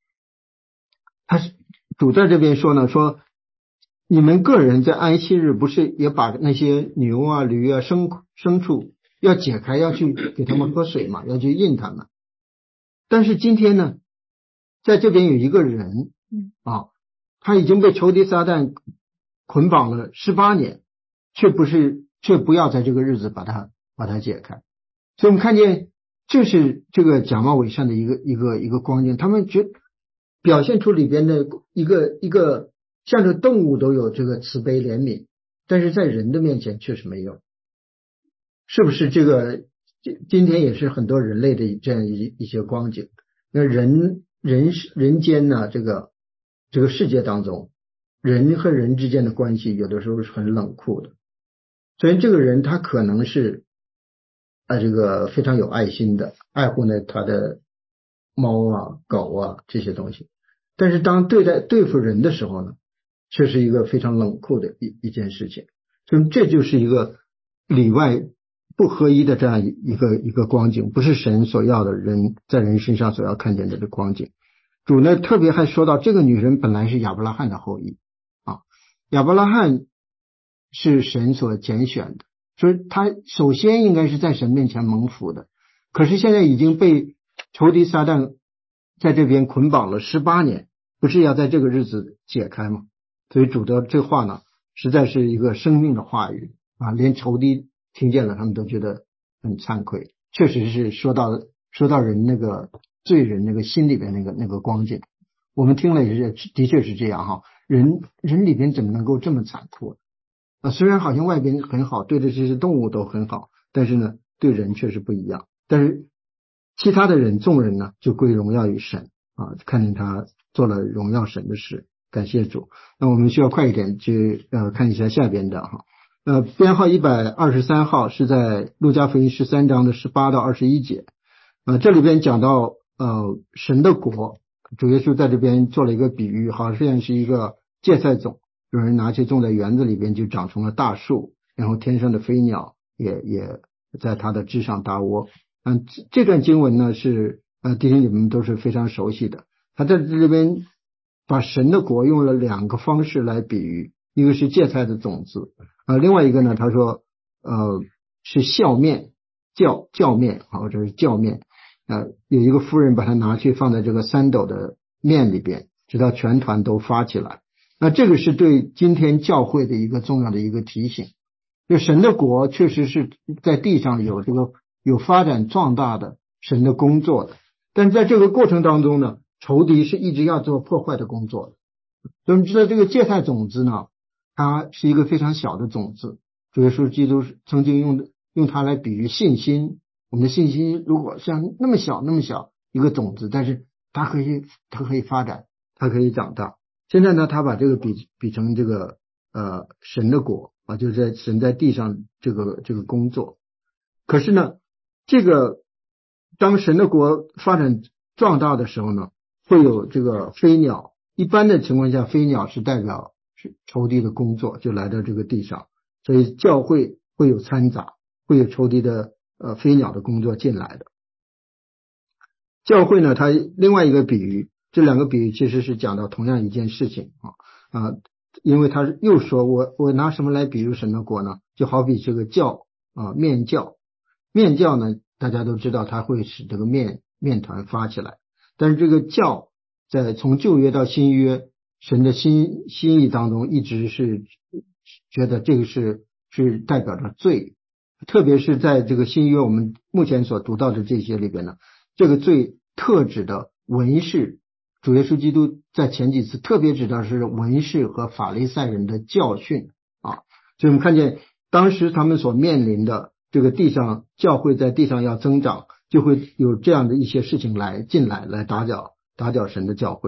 主在这边说呢，说你们个人在安息日不是也把那些牛啊、驴啊、牲畜要解开，要去给他们喝水嘛，要去印他们。但是今天呢，在这边有一个人他已经被仇敌撒旦捆绑了18年，却不要在这个日子把它解开。所以我们看见这是这个假冒伪善的一个光景，他们表现出里边的一个像这动物都有这个慈悲怜悯，但是在人的面前确实没有。是不是这个今天也是很多人类的这样一些光景？那人间呢，这个世界当中，人和人之间的关系有的时候是很冷酷的。所以这个人他可能是这个非常有爱心的，爱护呢他的猫啊、狗啊这些东西，但是当对付人的时候呢，却是一个非常冷酷的一件事情。所以这就是一个里外不合一的这样一个光景，不是神所要的人在人身上所要看见的这个光景。主呢特别还说到，这个女人本来是亚伯拉罕的后裔亚伯拉罕是神所拣选的，所以他首先应该是在神面前蒙福的。可是现在已经被仇敌撒旦在这边捆绑了18年，不是要在这个日子解开吗？所以主的这话呢，实在是一个生命的话语连仇敌听见了，他们都觉得很惭愧。确实是说到人那个罪人那个心里边那个光景，我们听了也是的确是这样人里边怎么能够这么残酷虽然好像外边很好，对着这些动物都很好，但是呢，对人确实不一样。但是其他的人众人呢，就归荣耀于神看见他做了荣耀神的事，感谢主。那我们需要快一点去看一下下边的编号123号是在路加福音13章的18到21节这里边讲到神的国，主耶稣在这边做了一个比喻，好像是一个芥菜种，有人拿去种在园子里边，就长成了大树，然后天上的飞鸟也在它的枝上搭窝。这段经文呢是弟兄你们都是非常熟悉的。他在这边把神的国用了2个方式来比喻，一个是芥菜的种子另外一个呢他说是酵面酵面或者是酵面有一个妇人把它拿去放在这个3斗的面里边，直到全团都发起来。那这个是对今天教会的一个重要的一个提醒，就神的国确实是在地上有发展壮大的神的工作的，但在这个过程当中呢，仇敌是一直要做破坏的工作的。所以我们知道这个芥菜种子呢，它是一个非常小的种子，主耶稣基督曾经用它来比喻信心。我们的信心如果像那么小一个种子，但是它可以发展，它可以长大。现在呢，他把这个比成这个神的国就是在神在地上这个工作。可是呢，这个当神的国发展壮大的时候呢，会有这个飞鸟。一般的情况下，飞鸟是代表是仇敌的工作，就来到这个地上，所以教会会有掺杂，会有仇敌的飞鸟的工作进来的。教会呢，它另外一个比喻，这2个比喻其实是讲到同样一件事情因为他又说我拿什么来比喻神的国呢？就好比这个面酵呢，大家都知道它会使这个面团发起来，但是这个酵在从旧约到新约，神的心意当中一直是觉得这个是代表着罪，特别是在这个新约我们目前所读到的这些里边呢，这个罪特指的文士，主耶稣基督在前几次特别指的是文士和法利赛人的教训所以我们看见当时他们所面临的这个地上教会在地上要增长，就会有这样的一些事情进来打搅神的教会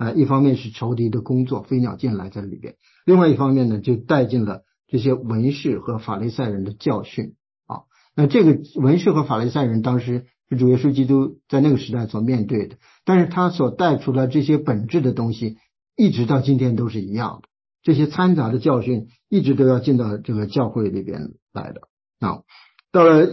一方面是仇敌的工作，飞鸟尽来在里边，另外一方面呢，就带进了这些文士和法利赛人的教训啊。那这个文士和法利赛人当时是主耶稣基督在那个时代所面对的，但是他所带出的这些本质的东西，一直到今天都是一样的。这些掺杂的教训一直都要进到这个教会里边来的啊。到了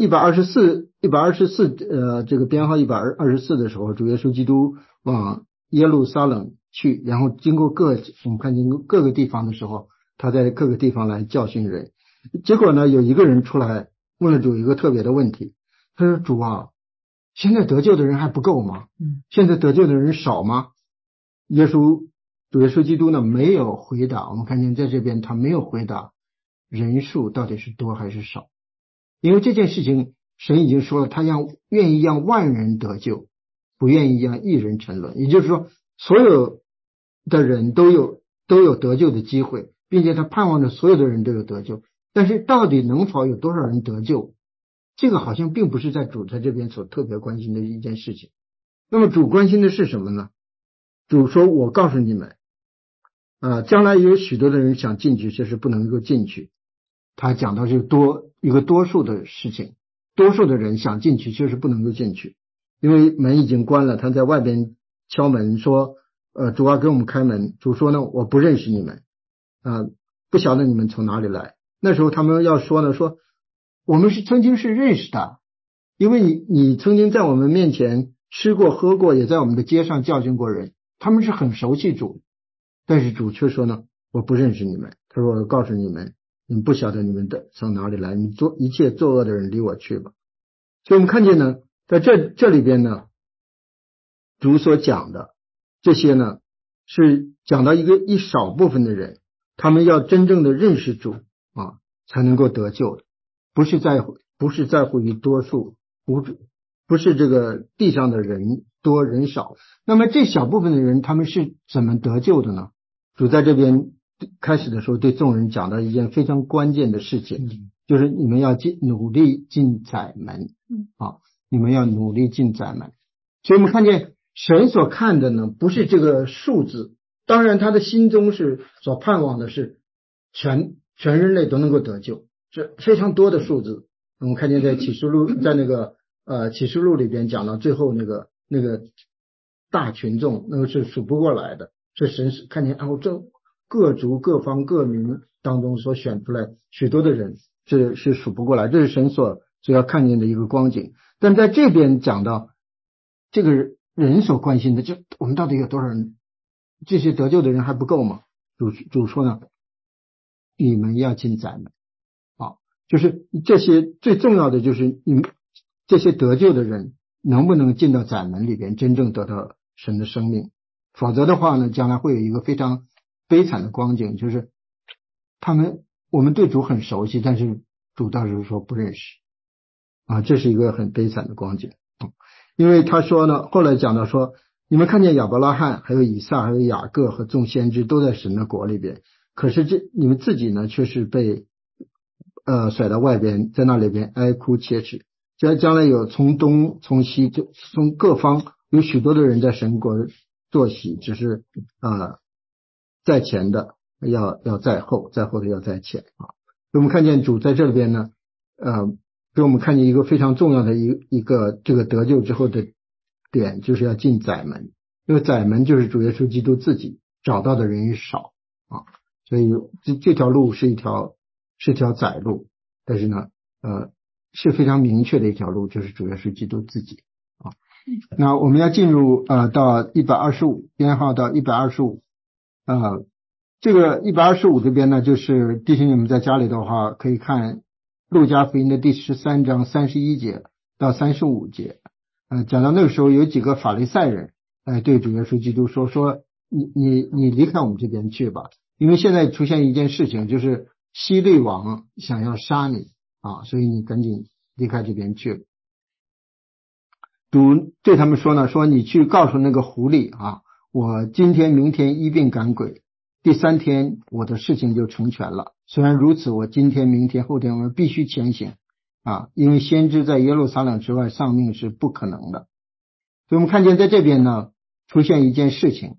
124这个编号124的时候，主耶稣基督往耶路撒冷去，然后经过我们看经过各个地方的时候，他在各个地方来教训人。结果呢，有一个人出来问了主一个特别的问题，他说：“主啊，现在得救的人还不够吗？现在得救的人少吗？”主耶稣基督呢没有回答，我们看见在这边他没有回答人数到底是多还是少，因为这件事情神已经说了，他愿意让万人得救，不愿意让一人沉沦。也就是说，所有的人都有得救的机会，并且他盼望着所有的人都有得救。但是到底能否有多少人得救，这个好像并不是在主在这边所特别关心的一件事情。那么主关心的是什么呢？主说：“我告诉你们，将来有许多的人想进去，却是不能够进去。”他讲到是一个多数的事情，多数的人想进去，却是不能够进去，因为门已经关了。他在外边敲门说：“主啊，给我们开门。”主说呢：“我不认识你们，不晓得你们从哪里来。”那时候他们要说呢，说我们曾经是认识的，因为你曾经在我们面前吃过喝过，也在我们的街上教训过人，他们是很熟悉主。但是主却说呢：“我不认识你们。”他说：“我告诉你们，你们不晓得你们从哪里来，你一切作恶的人离我去吧。”所以我们看见呢，在这里边呢，主所讲的这些呢，是讲到一少部分的人，他们要真正的认识主才能够得救的，不是在乎于多数，不是这个地上的人多人少。那么这小部分的人他们是怎么得救的呢？主在这边开始的时候对众人讲到一件非常关键的事情，就是你们要努力进窄门你们要努力进窄门。所以我们看见神所看的呢，不是这个数字，当然他的心中是所盼望的是全人类都能够得救，是非常多的数字。我们看见在启示录，在那个启示录里边讲到最后那个大群众，那个是数不过来的。这神是看见这各族各方各民当中所选出来许多的人，这是数不过来，这是神所要看见的一个光景。但在这边讲到这个人所关心的，就我们到底有多少人，这些得救的人还不够吗？主说呢，你们要进窄门就是这些最重要的就是你们这些得救的人能不能进到窄门里边，真正得到神的生命。否则的话呢，将来会有一个非常悲惨的光景，就是我们对主很熟悉，但是主到时候说不认识这是一个很悲惨的光景因为他说呢，后来讲到说，你们看见亚伯拉罕还有以撒还有雅各和众先知都在神的国里边，可是你们自己呢却是被甩到外边，在那里边哀哭切齿。将来有从东从西从各方有许多的人在神国坐席，只是在前的要在后，在后的要在前所以我们看见主在这里边呢给我们看见一个非常重要的一个这个得救之后的点，就是要进窄门。因为窄门就是主耶稣基督自己，找到的人也少所以这条路是一条窄路，但是呢是非常明确的一条路，就是主耶稣基督自己那我们要进入到125，编号到125这个125这边呢，就是弟兄你们在家里的话可以看路加福音的第13章31节到35节讲到那个时候有几个法利赛人对主耶稣基督说你离开我们这边去吧，因为现在出现一件事情，就是希律王想要杀你所以你赶紧离开这边去。主对他们说呢，说你去告诉那个狐狸我今天明天医病赶鬼，第3天我的事情就成全了。虽然如此，我今天明天后天我必须前行因为先知在耶路撒冷之外丧命是不可能的。所以我们看见在这边呢出现一件事情，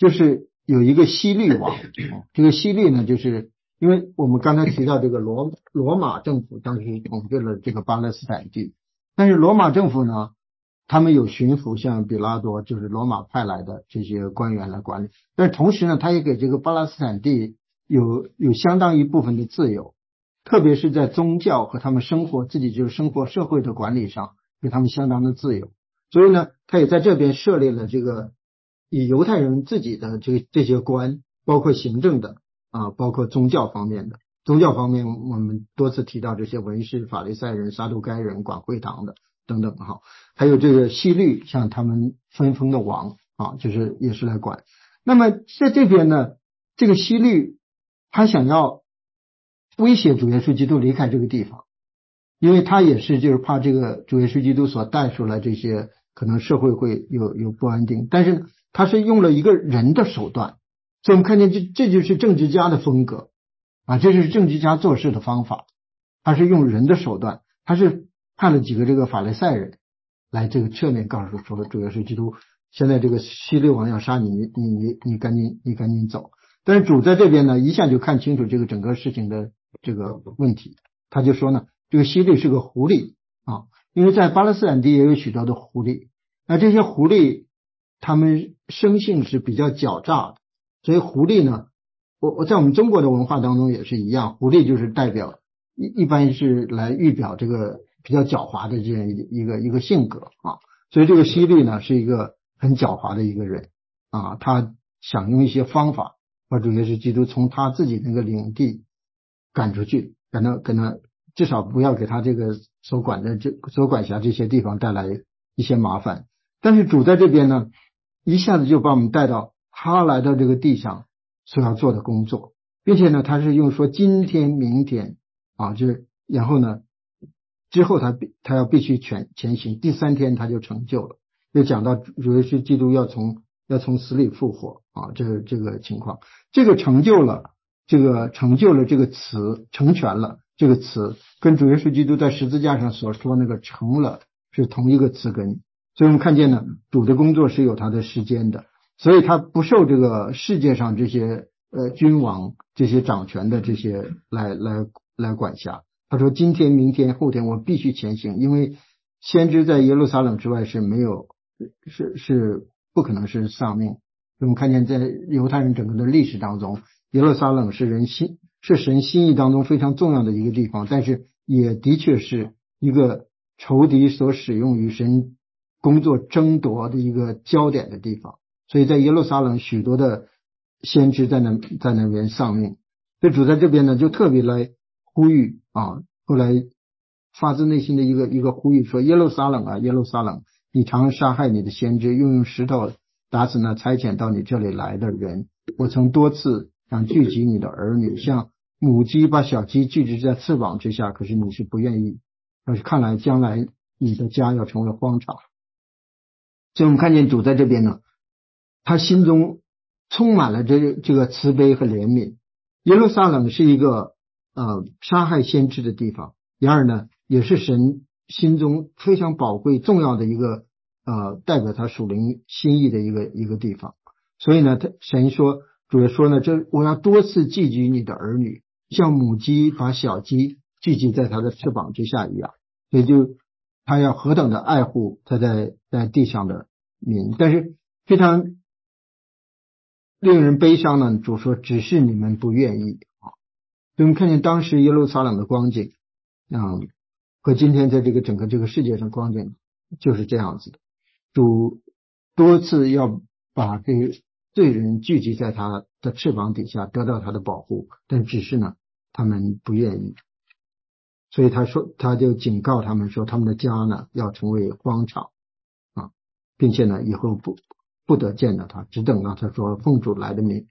就是有一个希律王，这个希律呢，就是因为我们刚才提到这个罗马政府当时统治了这个巴勒斯坦地，但是罗马政府呢，他们有巡抚，像比拉多就是罗马派来的这些官员来管理，但是同时呢，他也给这个巴勒斯坦地有相当一部分的自由，特别是在宗教和他们自己就是生活社会的管理上，给他们相当的自由。所以呢，他也在这边设立了这个以犹太人自己的这些官，包括行政的包括宗教方面的。宗教方面，我们多次提到这些文士、法利赛人、撒都该人、管会堂的等等还有这个希律，像他们分封的王就是也是来管。那么在这边呢，这个希律他想要威胁主耶稣基督离开这个地方，因为他也是就是怕这个主耶稣基督所带出来这些可能社会会有不安定，但是他是用了一个人的手段，所以我们看见这就是政治家的风格这就是政治家做事的方法，他是用人的手段，他是派了几个这个法利赛人来这个侧面告诉说主耶稣基督现在这个希律王要杀你，你赶紧走。但是主在这边呢，一下就看清楚这个整个事情的这个问题，他就说呢，这个希律是个狐狸因为在巴勒斯坦地也有许多的狐狸，那这些狐狸他们生性是比较狡诈的，所以狐狸呢，我在我们中国的文化当中也是一样，狐狸就是代表一般是来预表这个比较狡猾的这样一个性格所以这个希律呢是一个很狡猾的一个人他想用一些方法把主耶稣基督从他自己那个领地赶出去，可能至少不要给他这个所管辖这些地方带来一些麻烦。但是主在这边呢，一下子就把我们带到他来到这个地上所要做的工作，并且呢，他是用说今天、明天就是然后呢，之后他要必须前行，第三天他就成就了。就讲到主耶稣基督要从死里复活这个情况，这个成就了这个词，成全了这个词，跟主耶稣基督在十字架上所说那个成了是同一个词根。所以我们看见呢，主的工作是有他的时间的，所以他不受这个世界上这些君王这些掌权的这些来管辖。他说今天、明天、后天我必须前行，因为先知在耶路撒冷之外是没有是不可能是丧命。我们看见在犹太人整个的历史当中，耶路撒冷是神心意当中非常重要的一个地方，但是也的确是一个仇敌所使用与神工作争夺的一个焦点的地方。所以在耶路撒冷许多的先知在那边丧命，所以主在这边呢就特别来呼吁后来发自内心的一个呼吁说，耶路撒冷啊，耶路撒冷，你常杀害你的先知，又用石头打死那差遣到你这里来的人。我曾多次想聚集你的儿女，像母鸡把小鸡聚集在翅膀之下，可是你是不愿意。但是看来将来你的家要成为荒场。所以我们看见主在这边呢，他心中充满了这个慈悲和怜悯。耶路撒冷是一个杀害先知的地方，然而呢，也是神心中非常宝贵重要的一个代表他属灵心意的一个地方。所以呢，神说，主也说呢，我要多次寄居你的儿女，像母鸡把小鸡聚集在它的翅膀之下一样。所以他要何等的爱护他在地上的民。但是非常令人悲伤呢，主说只是你们不愿意所以我们看见当时耶路撒冷的光景和今天在整个这个世界上光景就是这样子的。主多次要把这个罪人聚集在他的翅膀底下，得到他的保护，但只是呢他们不愿意。所以他就警告他们说，他们的家呢要成为荒场并且呢以后不得见到他，只等到他说奉主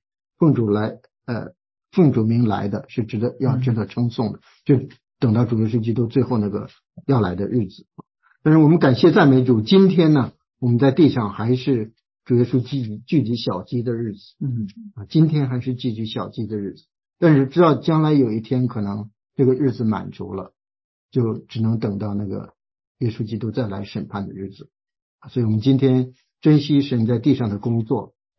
名来的是值得称颂的，就等到主耶稣基督最后那个要来的日子。但是我们感谢赞美主，今天呢我们在地上还是主耶稣聚集小鸡的日子今天还是聚集小鸡的日子，但是知道将来有一天可能这个日子满足了，就只能等到那个耶稣基督再来审判的日子。所以我们今天珍惜神在地上的工作，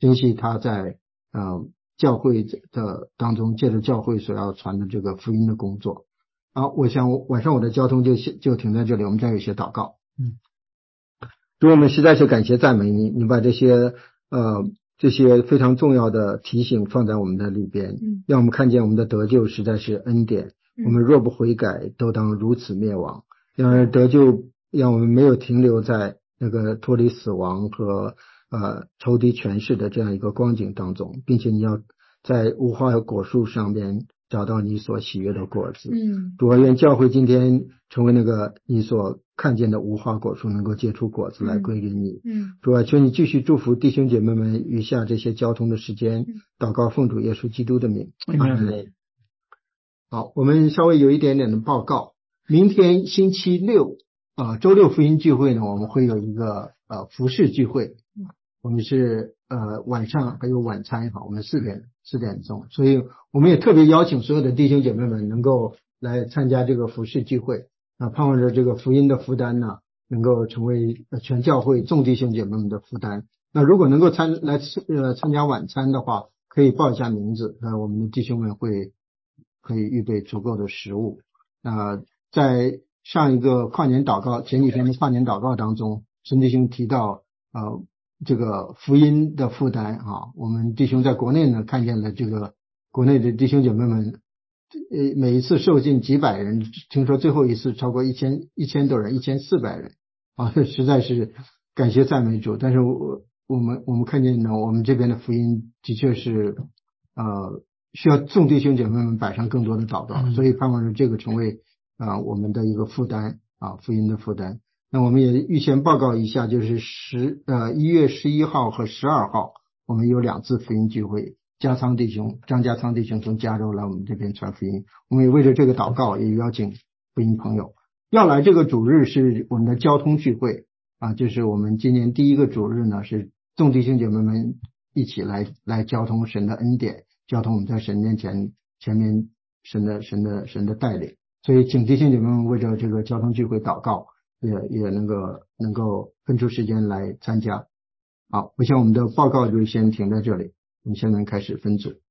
珍惜他在教会的当中，借着教会所要传的这个福音的工作。好，我想晚上我的交通就停在这里，我们再有一些祷告。主，我们实在是感谢赞美你，你把这些非常重要的提醒放在我们的里边，让我们看见我们的得救实在是恩典，我们若不悔改，都当如此灭亡。然而得救让我们没有停留在那个脱离死亡和仇敌权势的这样一个光景当中，并且你要在无花果树上边找到你所喜悦的果子。主啊，愿教会今天成为那个你所看见的无花果树，能够结出果子来归给你。主啊，求你继续祝福弟兄姐妹们余下这些交通的时间，祷告奉主耶稣基督的名。阿们。好，我们稍微有一点点的报告。明天星期六周六福音聚会呢，我们会有一个服事聚会，我们是晚上还有晚餐哈，我们4点钟，所以我们也特别邀请所有的弟兄姐妹们能够来参加这个服事聚会，盼望着这个福音的负担呢，能够成为全教会众弟兄姐妹们的负担。那如果能够参加晚餐的话，可以报一下名字，我们的弟兄们可以预备足够的食物。在上一个跨年祷告前几天的跨年祷告当中，孙弟兄提到这个福音的负担我们弟兄在国内呢看见了这个国内的弟兄姐妹们每一次受尽几百人，听说最后一次超过1000多人1400人实在是感谢赞美主。但是我们看见呢，我们这边的福音的确是需要众弟兄姐妹们摆上更多的祷告，所以盼望着这个成为我们的一个负担福音的负担。那我们也预先报告一下，就是1月11号和12号我们有2次福音聚会，张家仓弟兄从加州来我们这边传福音，我们也为了这个祷告，也邀请福音朋友要来。这个主日是我们的交通聚会就是我们今年第一个主日呢，是众弟兄姐妹们一起来交通神的恩典，交通我们在神面前神的带领，所以请弟兄姐妹们为着这个交通聚会祷告，也能够分出时间来参加。好，我想我们的报告就先停在这里，我们现在开始分组。